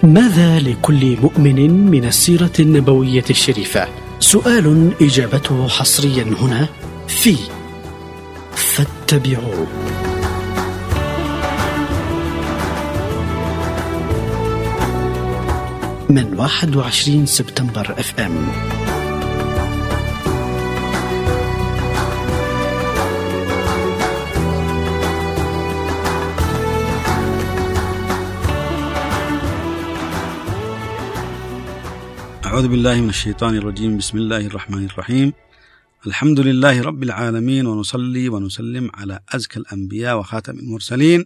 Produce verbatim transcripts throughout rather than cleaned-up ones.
ماذا لكل مؤمن من السيرة النبوية الشريفة؟ سؤال إجابته حصريا هنا في فاتبعوه. من واحد وعشرين سبتمبر اف ام. أعوذ بالله من الشيطان الرجيم. بسم الله الرحمن الرحيم. الحمد لله رب العالمين، ونصلي ونسلم على أزكى الأنبياء وخاتم المرسلين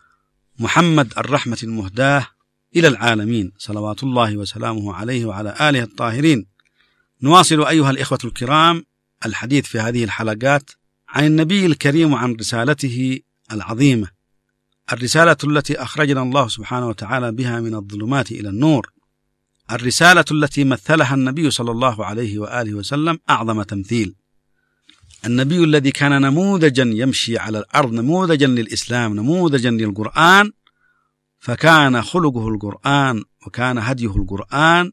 محمد الرحمة المهداة إلى العالمين، صلوات الله وسلامه عليه وعلى آله الطاهرين. نواصل أيها الإخوة الكرام الحديث في هذه الحلقات عن النبي الكريم وعن رسالته العظيمة، الرسالة التي أخرجنا الله سبحانه وتعالى بها من الظلمات إلى النور، الرسالة التي مثلها النبي صلى الله عليه وآله وسلم أعظم تمثيل، النبي الذي كان نموذجا يمشي على الأرض، نموذجا للإسلام، نموذجا للقرآن، فكان خلقه القرآن، وكان هديه القرآن،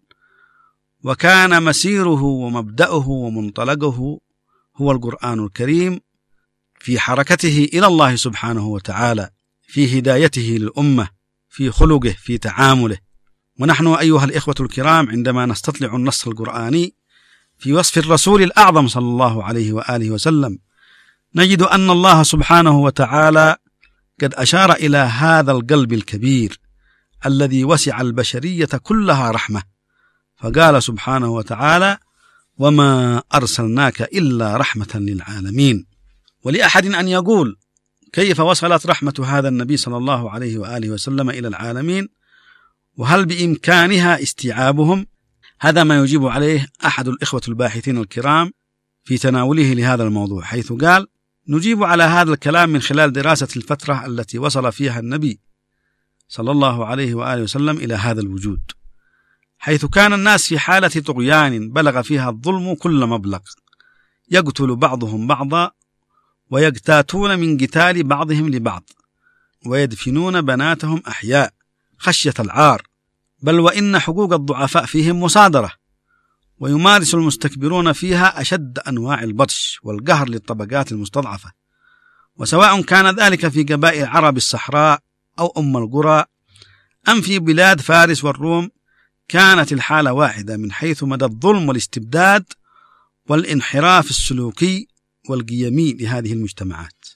وكان مسيره ومبدأه ومنطلقه هو القرآن الكريم في حركته إلى الله سبحانه وتعالى، في هدايته للأمة، في خلقه، في تعامله. ونحن أيها الإخوة الكرام عندما نستطلع النص القرآني في وصف الرسول الأعظم صلى الله عليه وآله وسلم، نجد أن الله سبحانه وتعالى قد أشار إلى هذا القلب الكبير الذي وسع البشرية كلها رحمة، فقال سبحانه وتعالى: وما أرسلناك إلا رحمة للعالمين. ولأحد أن يقول كيف وصلت رحمة هذا النبي صلى الله عليه وآله وسلم إلى العالمين، وهل بإمكانها استيعابهم؟ هذا ما يجيب عليه أحد الإخوة الباحثين الكرام في تناوله لهذا الموضوع، حيث قال: نجيب على هذا الكلام من خلال دراسة الفترة التي وصل فيها النبي صلى الله عليه وآله وسلم إلى هذا الوجود، حيث كان الناس في حالة طغيان بلغ فيها الظلم كل مبلغ، يقتل بعضهم بعضا، ويقتاتون من قتال بعضهم لبعض، ويدفنون بناتهم أحياء خشية العار، بل وإن حقوق الضعفاء فيهم مصادرة، ويمارس المستكبرون فيها أشد أنواع البطش والقهر للطبقات المستضعفة، وسواء كان ذلك في قبائل العرب الصحراء أو أم القرى أم في بلاد فارس والروم، كانت الحالة واحدة من حيث مدى الظلم والاستبداد والانحراف السلوكي والقيمي لهذه المجتمعات.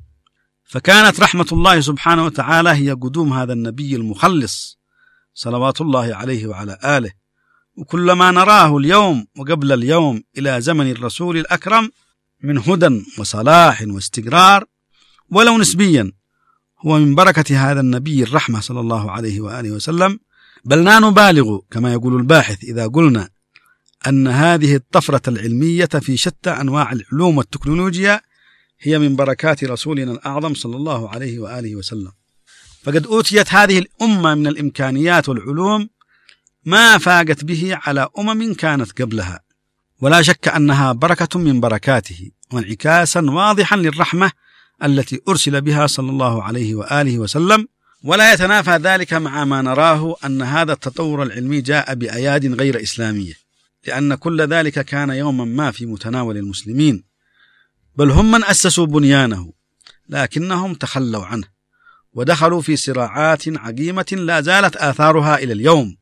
فكانت رحمة الله سبحانه وتعالى هي قدوم هذا النبي المخلص صلوات الله عليه وعلى آله، وكل ما نراه اليوم وقبل اليوم إلى زمن الرسول الأكرم من هدى وصلاح واستقرار ولو نسبيا هو من بركة هذا النبي الرحمة صلى الله عليه وآله وسلم، بل لا نبالغ كما يقول الباحث إذا قلنا أن هذه الطفرة العلمية في شتى أنواع العلوم والتكنولوجيا هي من بركات رسولنا الأعظم صلى الله عليه وآله وسلم. فقد أوتيت هذه الأمة من الإمكانيات والعلوم ما فاقت به على أمم كانت قبلها، ولا شك أنها بركة من بركاته وانعكاسا واضحا للرحمة التي أرسل بها صلى الله عليه وآله وسلم. ولا يتنافى ذلك مع ما نراه أن هذا التطور العلمي جاء بأياد غير إسلامية، لأن كل ذلك كان يوما ما في متناول المسلمين، بل هم من أسسوا بنيانه، لكنهم تخلوا عنه ودخلوا في صراعات عقيمة لا زالت آثارها إلى اليوم،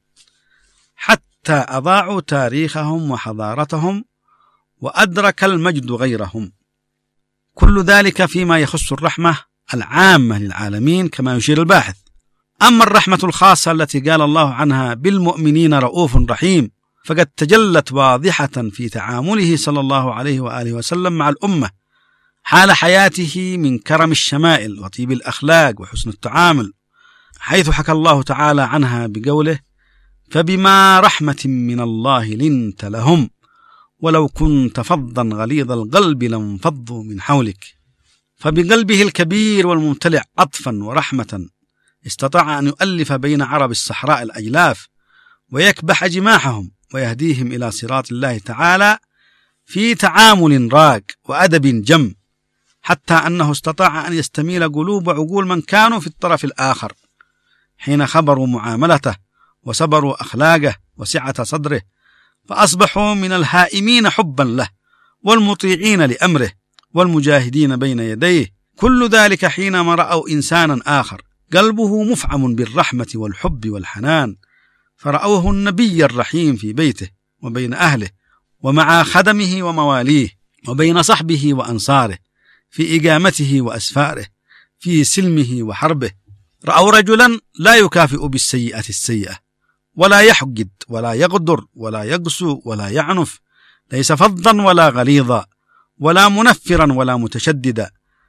حتى أضاعوا تاريخهم وحضارتهم وأدرك المجد غيرهم. كل ذلك فيما يخص الرحمة العامة للعالمين كما يشير الباحث. أما الرحمة الخاصة التي قال الله عنها بالمؤمنين رؤوف رحيم، فقد تجلت واضحة في تعامله صلى الله عليه وآله وسلم مع الأمة حال حياته من كرم الشمائل وطيب الأخلاق وحسن التعامل، حيث حكى الله تعالى عنها بقوله: فبما رحمة من الله لنت لهم ولو كنت فظا غليظ القلب لانفضوا من حولك. فبقلبه الكبير والممتلئ عطفا ورحمة استطاع أن يؤلف بين عرب الصحراء الأجلاف ويكبح جماحهم ويهديهم إلى صراط الله تعالى في تعامل راق وأدب جم، حتى أنه استطاع أن يستميل قلوب وعقول من كانوا في الطرف الآخر حين خبروا معاملته وصبروا أخلاقه وسعة صدره، فأصبحوا من الهائمين حبا له والمطيعين لأمره والمجاهدين بين يديه. كل ذلك حينما رأوا إنسانا آخر قلبه مفعم بالرحمة والحب والحنان، فرأوه النبي الرحيم في بيته وبين أهله ومع خدمه ومواليه وبين صحبه وأنصاره، في إقامته وأسفاره، في سلمه وحربه. رأوا رجلا لا يكافئ بالسيئة السيئة، ولا يحقد ولا يغدر ولا يقسو ولا يعنف، ليس فظا ولا غليظا ولا منفرا ولا متشددا،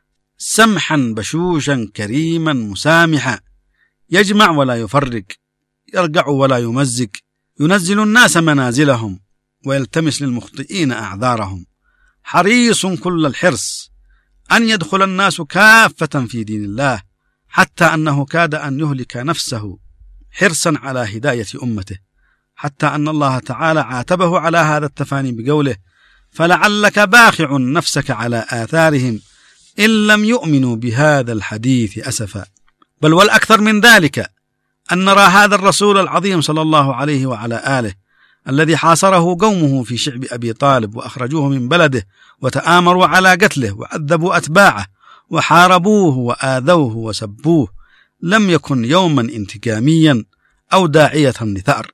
سمحا بشوشا كريما مسامحا، يجمع ولا يفرق، يرقع ولا يمزق، ينزل الناس منازلهم ويلتمس للمخطئين أعذارهم، حريص كل الحرص أن يدخل الناس كافة في دين الله، حتى أنه كاد أن يهلك نفسه حرصا على هداية أمته، حتى أن الله تعالى عاتبه على هذا التفاني بقوله: فلعلك باخع نفسك على آثارهم إن لم يؤمنوا بهذا الحديث أسفا. بل والأكثر من ذلك أن نرى هذا الرسول العظيم صلى الله عليه وعلى آله الذي حاصره قومه في شعب أبي طالب وأخرجوه من بلده وتآمروا على قتله وعذبوا أتباعه وحاربوه وآذوه وسبوه، لم يكن يوما انتقاميا أو داعية لثأر،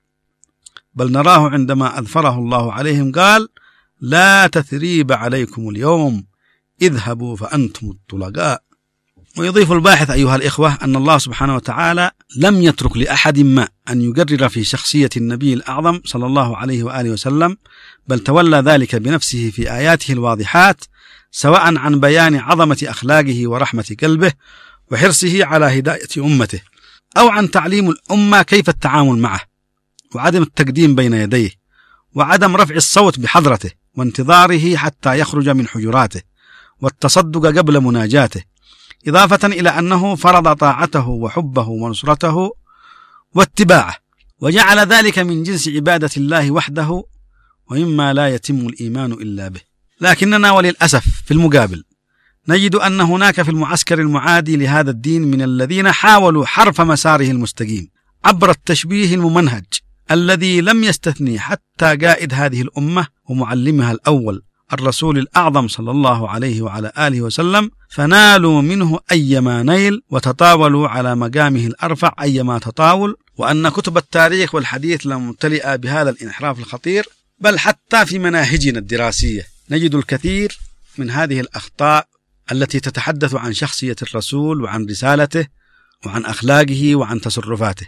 بل نراه عندما أذفره الله عليهم قال: لا تثريب عليكم اليوم اذهبوا فأنتم الطلقاء. ويضيف الباحث أيها الإخوة أن الله سبحانه وتعالى لم يترك لأحد ما أن يقرر في شخصية النبي الأعظم صلى الله عليه وآله وسلم، بل تولى ذلك بنفسه في آياته الواضحات، سواء عن بيان عظمة أخلاقه ورحمة قلبه وحرصه على هداية أمته، أو عن تعليم الأمة كيف التعامل معه وعدم التقديم بين يديه وعدم رفع الصوت بحضرته وانتظاره حتى يخرج من حجراته والتصدق قبل مناجاته، إضافة إلى أنه فرض طاعته وحبه ونصرته واتباعه، وجعل ذلك من جنس عبادة الله وحده ومما لا يتم الإيمان إلا به. لكننا وللأسف في المقابل نجد أن هناك في المعسكر المعادي لهذا الدين من الذين حاولوا حرف مساره المستقيم عبر التشبيه الممنهج الذي لم يستثني حتى قائد هذه الأمة ومعلمها الأول الرسول الأعظم صلى الله عليه وعلى آله وسلم، فنالوا منه أيما نيل وتطاولوا على مقامه الأرفع أيما تطاول، وأن كتب التاريخ والحديث لممتلئة بهذا الانحراف الخطير. بل حتى في مناهجنا الدراسية نجد الكثير من هذه الأخطاء التي تتحدث عن شخصية الرسول وعن رسالته وعن أخلاقه وعن تصرفاته،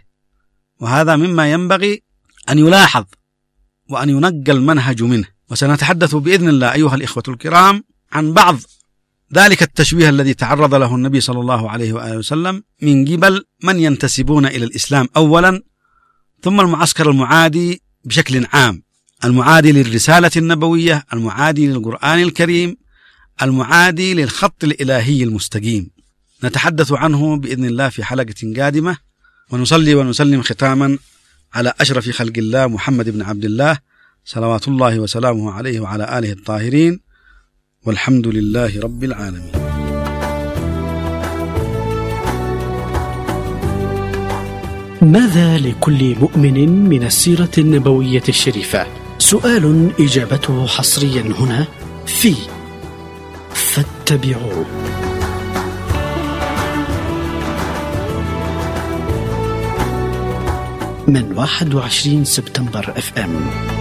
وهذا مما ينبغي أن يلاحظ وأن ينقل المنهج منه. وسنتحدث بإذن الله أيها الإخوة الكرام عن بعض ذلك التشويه الذي تعرض له النبي صلى الله عليه وآله وسلم من قبل من ينتسبون إلى الإسلام أولا، ثم المعسكر المعادي بشكل عام، المعادي للرسالة النبوية، المعادي للقرآن الكريم، المعادي للخط الإلهي المستقيم. نتحدث عنه بإذن الله في حلقة قادمة، ونصلي ونسلم ختاما على أشرف خلق الله محمد بن عبد الله صلوات الله وسلامه عليه وعلى آله الطاهرين، والحمد لله رب العالمين. ماذا لكل مؤمن من السيرة النبوية الشريفة؟ سؤال إجابته حصريا هنا في فاتبعوه. من واحد وعشرين سبتمبر اف ام.